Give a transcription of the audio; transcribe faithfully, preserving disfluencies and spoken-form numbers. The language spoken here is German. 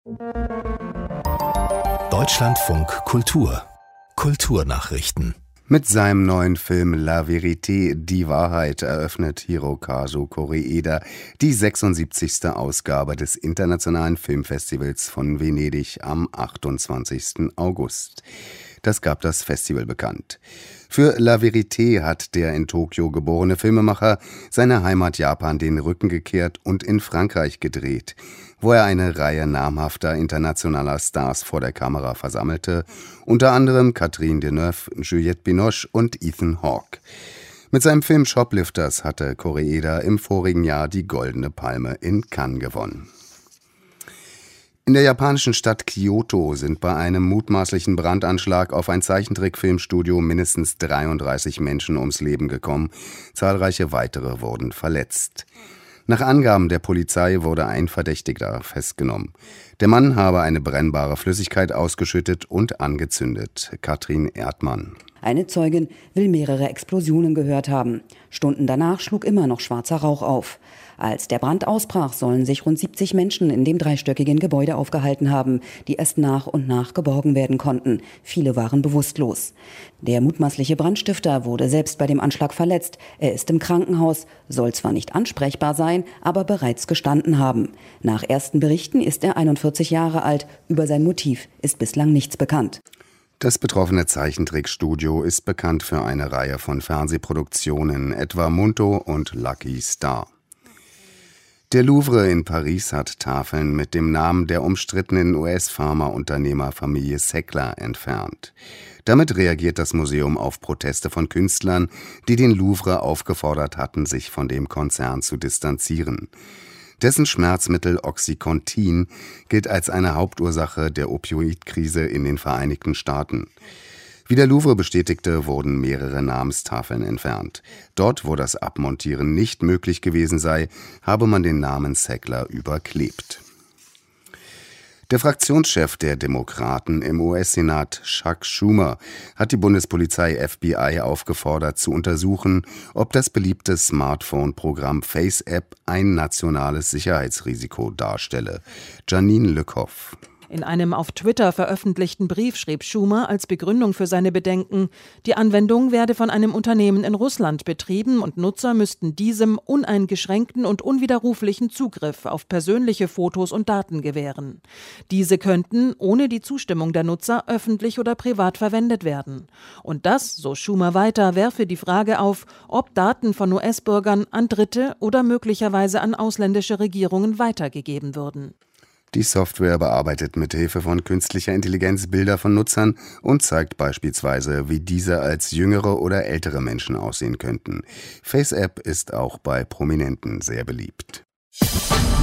Deutschlandfunk Kultur Kulturnachrichten. Mit seinem neuen Film La Vérité, die Wahrheit, eröffnet Hirokazu Koreeda die sechsundsiebzigste Ausgabe des Internationalen Filmfestivals von Venedig am achtundzwanzigsten August. Das gab das Festival bekannt. Für La Vérité hat der in Tokio geborene Filmemacher seiner Heimat Japan den Rücken gekehrt und in Frankreich gedreht, wo er eine Reihe namhafter internationaler Stars vor der Kamera versammelte, unter anderem Catherine Deneuve, Juliette Binoche und Ethan Hawke. Mit seinem Film Shoplifters hatte Koreeda im vorigen Jahr die Goldene Palme in Cannes gewonnen. In der japanischen Stadt Kyoto sind bei einem mutmaßlichen Brandanschlag auf ein Zeichentrickfilmstudio mindestens dreiunddreißig Menschen ums Leben gekommen. Zahlreiche weitere wurden verletzt. Nach Angaben der Polizei wurde ein Verdächtiger festgenommen. Der Mann habe eine brennbare Flüssigkeit ausgeschüttet und angezündet. Katrin Erdmann. Eine Zeugin will mehrere Explosionen gehört haben. Stunden danach schlug immer noch schwarzer Rauch auf. Als der Brand ausbrach, sollen sich rund siebzig Menschen in dem dreistöckigen Gebäude aufgehalten haben, die erst nach und nach geborgen werden konnten. Viele waren bewusstlos. Der mutmaßliche Brandstifter wurde selbst bei dem Anschlag verletzt. Er ist im Krankenhaus, soll zwar nicht ansprechbar sein, aber bereits gestanden haben. Nach ersten Berichten ist er einundvierzig Jahre alt. Über sein Motiv ist bislang nichts bekannt. Das betroffene Zeichentrickstudio ist bekannt für eine Reihe von Fernsehproduktionen, etwa Munto und Lucky Star. Der Louvre in Paris hat Tafeln mit dem Namen der umstrittenen U S-Pharmaunternehmerfamilie Sackler entfernt. Damit reagiert das Museum auf Proteste von Künstlern, die den Louvre aufgefordert hatten, sich von dem Konzern zu distanzieren. Dessen Schmerzmittel Oxycontin gilt als eine Hauptursache der Opioidkrise in den Vereinigten Staaten. Wie der Louvre bestätigte, wurden mehrere Namenstafeln entfernt. Dort, wo das Abmontieren nicht möglich gewesen sei, habe man den Namen Sackler überklebt. Der Fraktionschef der Demokraten im U S-Senat, Chuck Schumer, hat die Bundespolizei F B I aufgefordert, zu untersuchen, ob das beliebte Smartphone-Programm FaceApp ein nationales Sicherheitsrisiko darstelle. Janine Lückhoff. In einem auf Twitter veröffentlichten Brief schrieb Schumer als Begründung für seine Bedenken, die Anwendung werde von einem Unternehmen in Russland betrieben und Nutzer müssten diesem uneingeschränkten und unwiderruflichen Zugriff auf persönliche Fotos und Daten gewähren. Diese könnten, ohne die Zustimmung der Nutzer, öffentlich oder privat verwendet werden. Und das, so Schumer weiter, werfe die Frage auf, ob Daten von U S-Bürgern an Dritte oder möglicherweise an ausländische Regierungen weitergegeben würden. Die Software bearbeitet mit Hilfe von künstlicher Intelligenz Bilder von Nutzern und zeigt beispielsweise, wie diese als jüngere oder ältere Menschen aussehen könnten. FaceApp ist auch bei Prominenten sehr beliebt.